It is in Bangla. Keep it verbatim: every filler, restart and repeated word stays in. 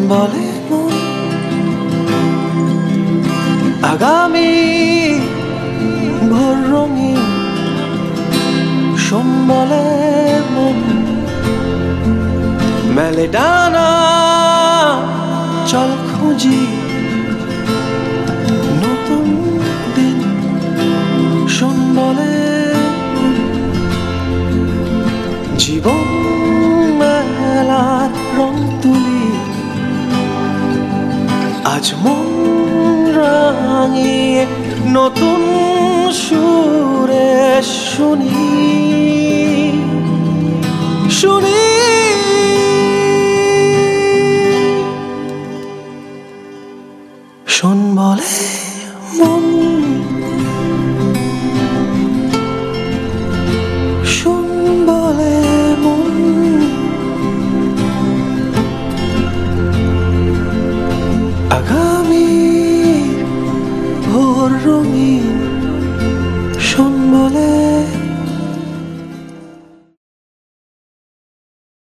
বলে মন আগামী ভোর রঙিন, শোন বলে মন মেলে ডানা, চল খুঁজি নতুন দিন। শোন বলে জীবন মেলার রং তুলি, আজ মন রাঙিয়ে নতুন সুরে শুনি শুনি শোন বলে মন।